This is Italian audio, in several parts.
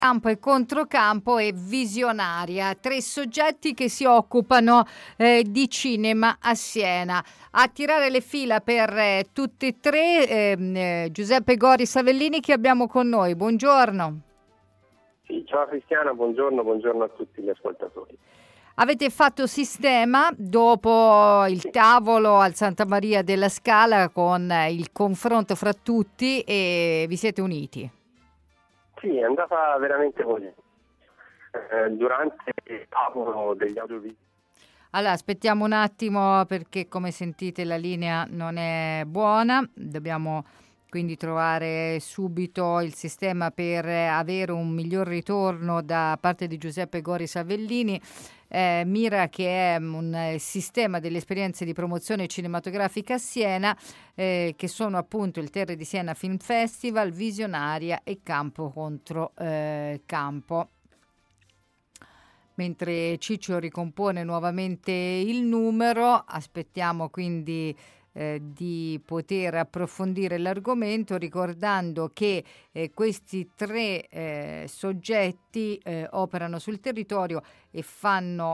Campo e Controcampo e Visionaria, 3 soggetti che si occupano di cinema a Siena. A tirare le fila per tutti e tre Giuseppe Gori Savellini, che abbiamo con noi. Buongiorno. Sì, ciao Cristiana, buongiorno a tutti gli ascoltatori. Avete fatto sistema dopo il tavolo al Santa Maria della Scala con il confronto fra tutti e vi siete uniti? Sì, è andata veramente così. Durante il tavolo degli audiovisivi. Allora, aspettiamo un attimo perché come sentite la linea non è buona. Dobbiamo quindi trovare subito il sistema per avere un miglior ritorno da parte di Giuseppe Gori Savellini. Mira, che è un sistema delle esperienze di promozione cinematografica a Siena, che sono appunto il Terre di Siena Film Festival, Visionaria e Campo contro Campo. Mentre Ciccio ricompone nuovamente il numero, aspettiamo quindi di poter approfondire l'argomento, ricordando che questi tre soggetti operano sul territorio e fanno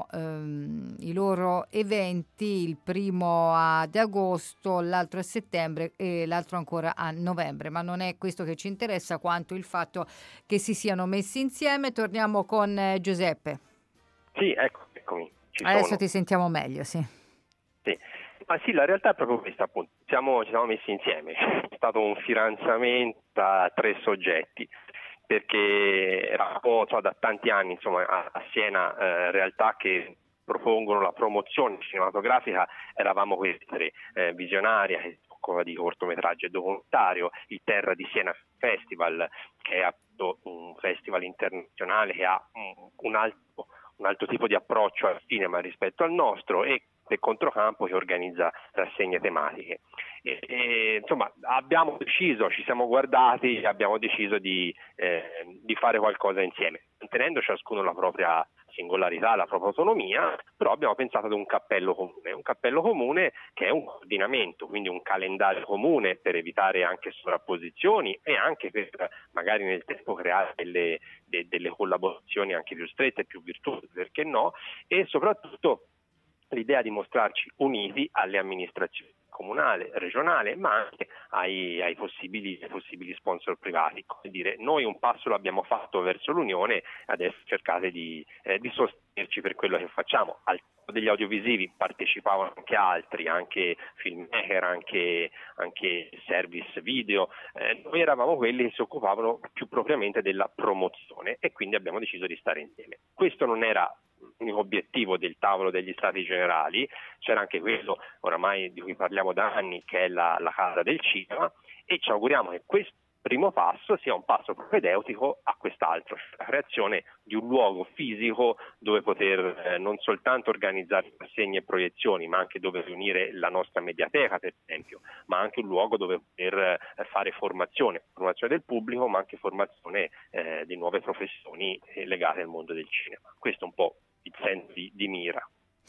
i loro eventi, il primo ad agosto, l'altro a settembre e l'altro ancora a novembre, ma non è questo che ci interessa quanto il fatto che si siano messi insieme. Torniamo con Giuseppe. Sì, eccomi, ci Adesso sono. ti sentiamo meglio, sì. Sì. Ma sì, la realtà è proprio questa, appunto. Ci siamo messi insieme. È stato un fidanzamento tra 3 soggetti, perché eravamo da tanti anni, insomma, a Siena, realtà che propongono la promozione cinematografica. Eravamo questi 3, Visionaria, che si occupa di cortometraggio e documentario, il Terra di Siena Festival, che è appunto un festival internazionale che ha un altro tipo di approccio al cinema rispetto al nostro, e Controcampo, che organizza rassegne tematiche. Insomma, abbiamo deciso, ci siamo guardati e abbiamo deciso di fare qualcosa insieme, mantenendo ciascuno la propria singolarità, la propria autonomia, però abbiamo pensato ad un cappello comune che è un coordinamento, quindi un calendario comune per evitare anche sovrapposizioni e anche per magari nel tempo creare delle collaborazioni anche più strette, più virtuose, perché no, e soprattutto l'idea di mostrarci uniti alle amministrazioni comunale, regionale, ma anche ai possibili sponsor privati. Come dire, noi un passo l'abbiamo fatto verso l'Unione, adesso cercate di sostenerci per quello che facciamo. Al degli audiovisivi partecipavano anche altri, anche filmmaker, anche service video. Noi eravamo quelli che si occupavano più propriamente della promozione, e quindi abbiamo deciso di stare insieme. Questo non era l'unico obiettivo del tavolo degli Stati Generali, c'era anche quello oramai di cui parliamo da anni, che è la Casa del Cinema, e ci auguriamo che questo primo passo sia un passo propedeutico a quest'altro, cioè la creazione di un luogo fisico dove poter non soltanto organizzare rassegne e proiezioni, ma anche dove riunire la nostra mediateca, per esempio, ma anche un luogo dove poter fare formazione del pubblico, ma anche formazione di nuove professioni legate al mondo del cinema. Questo è un po' il senso di Mira.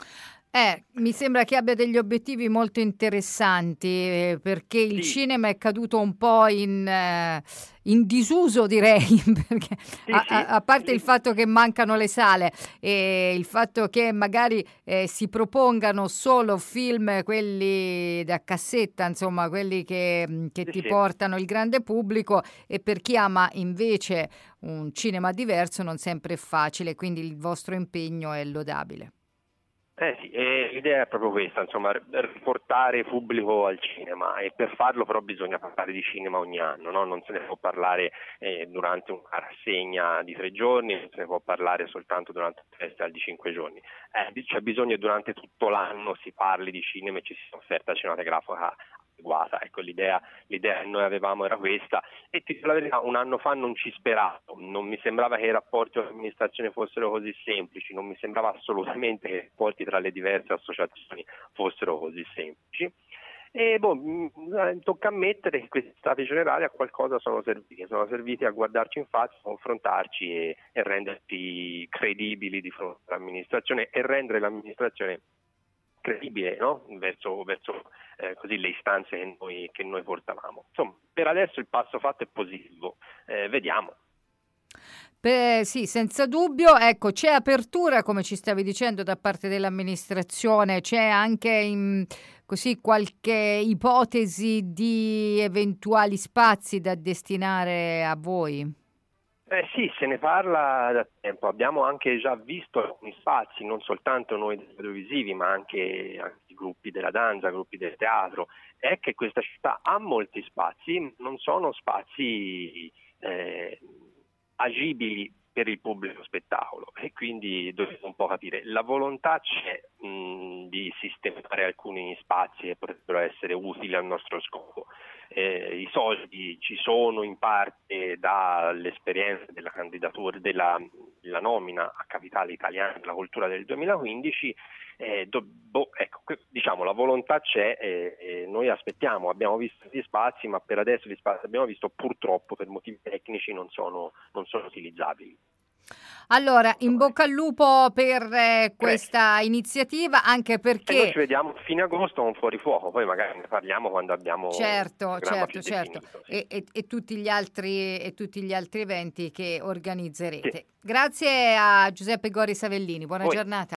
Mi sembra che abbia degli obiettivi molto interessanti, perché il cinema è caduto un po' in disuso, direi, perché a parte il fatto che mancano le sale e il fatto che magari si propongano solo film, quelli da cassetta, insomma, quelli che ti portano il grande pubblico, e per chi ama invece un cinema diverso non sempre è facile, quindi il vostro impegno è lodabile. Sì, l'idea è proprio questa, insomma, riportare pubblico al cinema, e per farlo però bisogna parlare di cinema ogni anno, no? Non se ne può parlare durante una rassegna di 3 giorni, non se ne può parlare soltanto durante un festival di 5 giorni. C'è bisogno che durante tutto l'anno si parli di cinema e ci sia un'offerta cinematografica adeguata. Ecco, l'idea che noi avevamo era questa, e ti dico la verità, un anno fa non ci speravo, non mi sembrava che i rapporti con l'amministrazione fossero così semplici, non mi sembrava assolutamente che i rapporti tra le diverse associazioni fossero così semplici. E tocca ammettere che questi stati generali a qualcosa sono serviti a guardarci in faccia, a confrontarci e renderci credibili di fronte all'amministrazione, e rendere l'amministrazione credibile, no? verso così le istanze che noi portavamo. Insomma, per adesso il passo fatto è positivo, vediamo. Sì, senza dubbio. Ecco, c'è apertura, come ci stavi dicendo, da parte dell'amministrazione, c'è anche così qualche ipotesi di eventuali spazi da destinare a voi? Sì, se ne parla da tempo. Abbiamo anche già visto alcuni spazi, non soltanto noi dei audiovisivi, ma anche i gruppi della danza, gruppi del teatro. È che questa città ha molti spazi, non sono spazi agibili per il pubblico spettacolo, e quindi dovete un po' capire. La volontà c'è di sistemare alcuni spazi che potrebbero essere utili al nostro scopo. I soldi ci sono in parte dall'esperienza della candidatura, della nomina a Capitale Italiana della Cultura del 2015. Ecco, diciamo, la volontà c'è, noi aspettiamo, abbiamo visto gli spazi, ma per adesso gli spazi che abbiamo visto purtroppo per motivi tecnici non sono utilizzabili. Allora, in bocca al lupo per questa iniziativa, anche E perché... noi ci vediamo fine agosto con Fuorifuoco, poi magari ne parliamo quando abbiamo Certo, un programma più certo. definito, sì. E tutti gli altri eventi che organizzerete. Sì. Grazie a Giuseppe Gori Savellini, buona Poi. giornata.